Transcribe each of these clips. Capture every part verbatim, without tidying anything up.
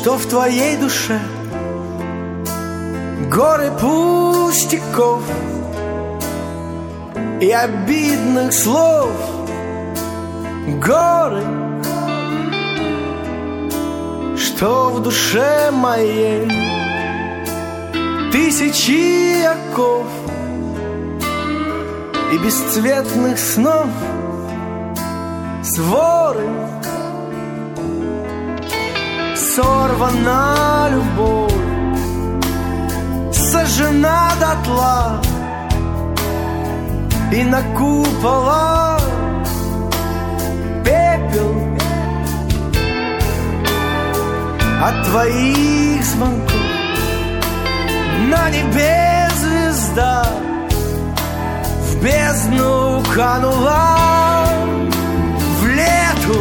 что в твоей душе горы пустяков и обидных слов, горы, что в душе моей тысячи оков и бесцветных снов, своры. Сорвана любовь, сожжена дотла, и на куполах пепел от твоих звонков. На небе звезда в бездну канула, в лету.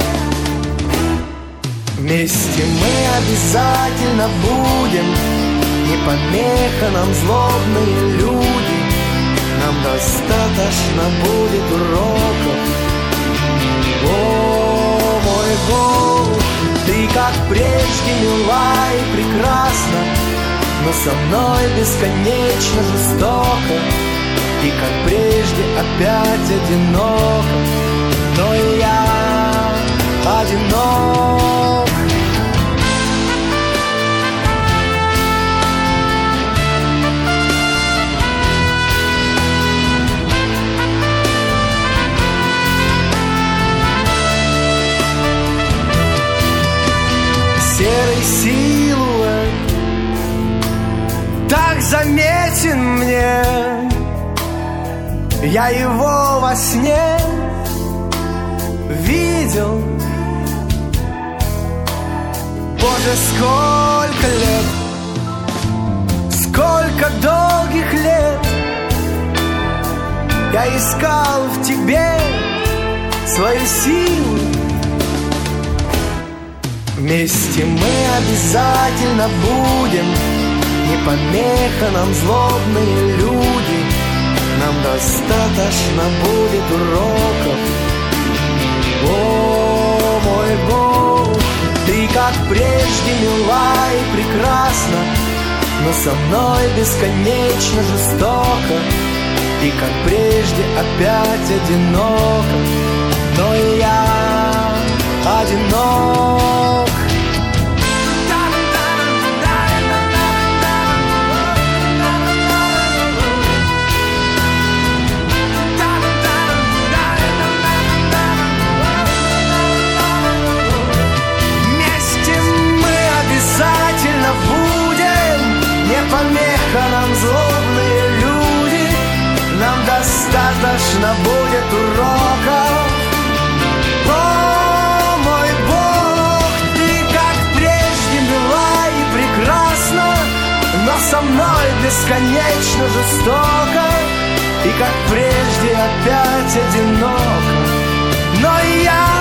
Вместе мы обязательно будем, не помеха нам злобные люди. Нам достаточно будет уроков. О, мой Бог, ты как прежде мила и прекрасна, но со мной бесконечно жестоко, и как прежде опять одиноко, но и я одинок. Серый силуэт так заметен мне, я его во сне видел. Боже, сколько лет, сколько долгих лет я искал в тебе свои силы. Вместе мы обязательно будем, не помеха нам злобные люди. Нам достаточно будет уроков. О, мой Бог, ты как прежде мила и прекрасна, но со мной бесконечно жестоко, и как прежде опять одиноко, но и я одинок. Помеха нам злобные люди, нам достаточно будет уроков. О, мой Бог, ты как прежде мила и прекрасна, но со мной бесконечно жестоко, и как прежде опять одиноко, но я